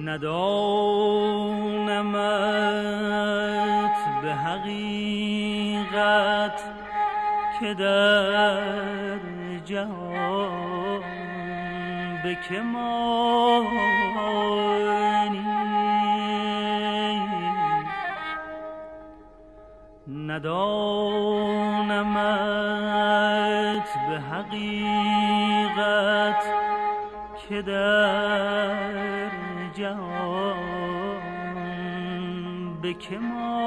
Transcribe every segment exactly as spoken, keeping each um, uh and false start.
ندانمت به حقیقت که در جهان به که مانی، ندانمت به حقیقت که در جهان به که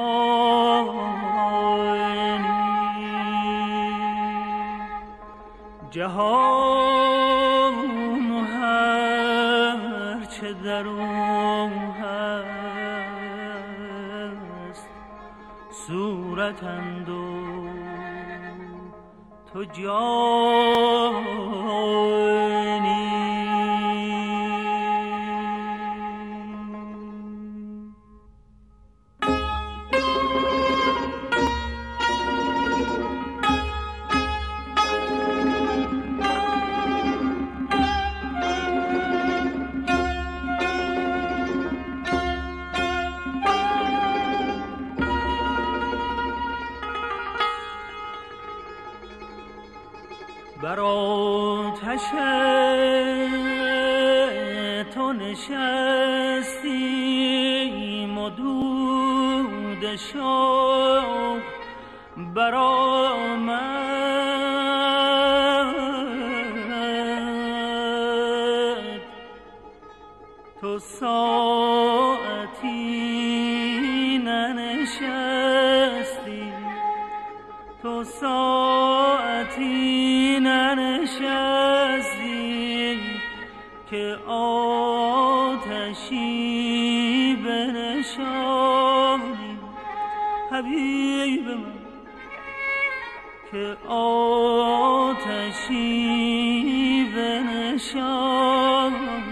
مانی. جهان و هر چه در او هست صورتند و تو جانی. بر آتش تو نشستیم و دود شوق برآمد. تو ساعتی ننشستی، تو ساعتی ننشستی که آتشی بنشانی. حبیب من که آتشی بنشانی.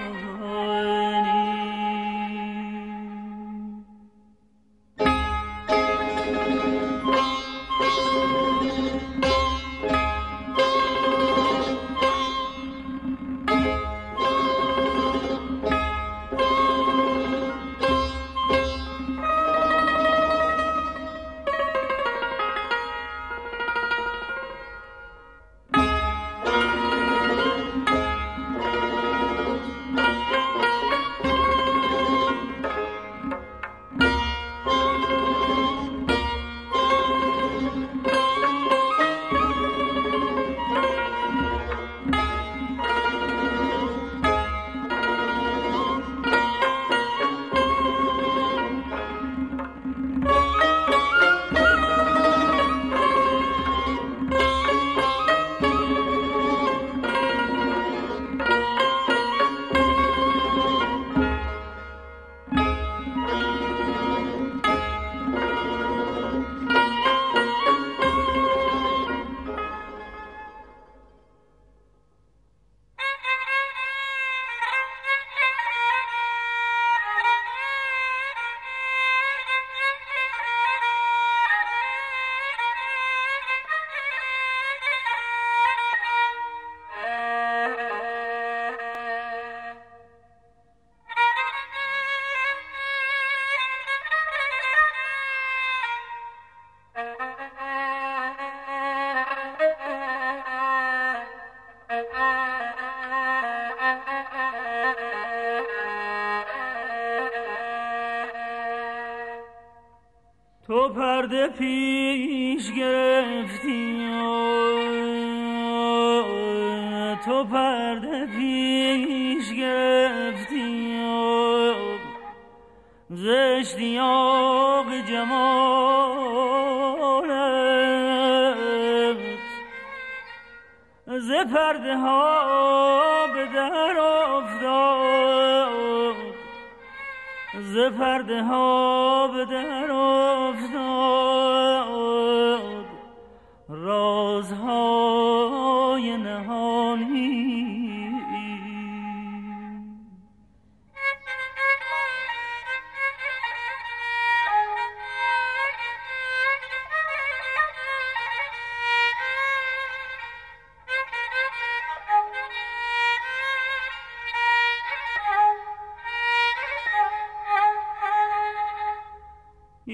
تو پرده پیش گرفتی، تو پرده پیش گرفتی ز اشتیاق جمالت، ز پرده ها به در افتاد، ز پرده ها به در افتاد رازهای نهانی.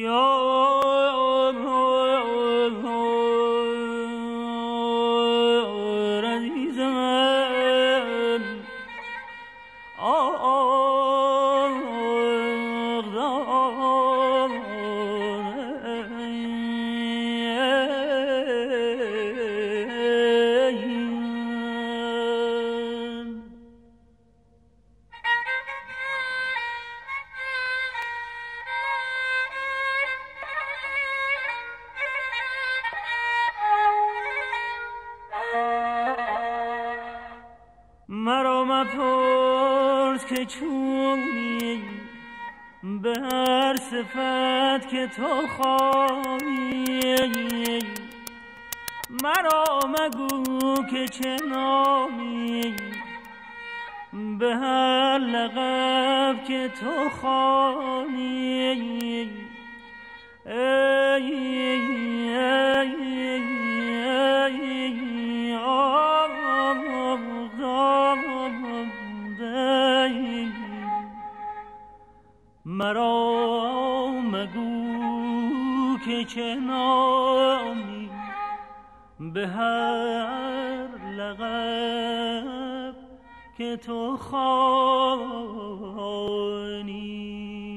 مرا مپرس که چونی به هر صفت که تو خواهی، مرا مگو که چه نامی به هر لقب که تو خوانی. ای ای ای مرا مگو که چه نامی به هر لقب که تو خوانی.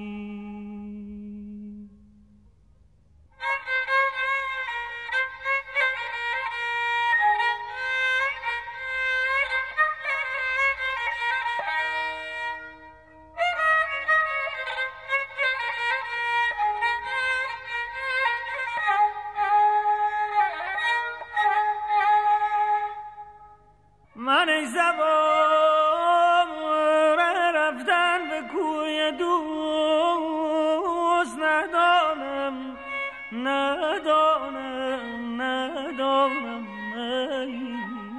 من ای زبان رفتن به کوی دوست ندانم ندانم ندانم ای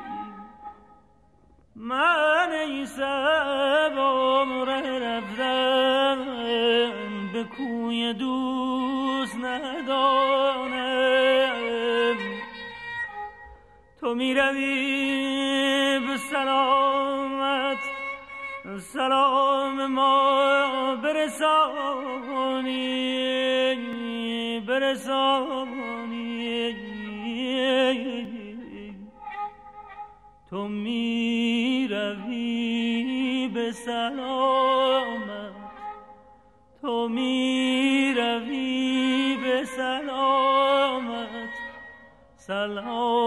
من ای زبان رفتن به کوی دوست ندانم. تو می روی به سلامت سلام ما برسانی برسانی. تو می روی به سلامت تو می روی به سلامت سلام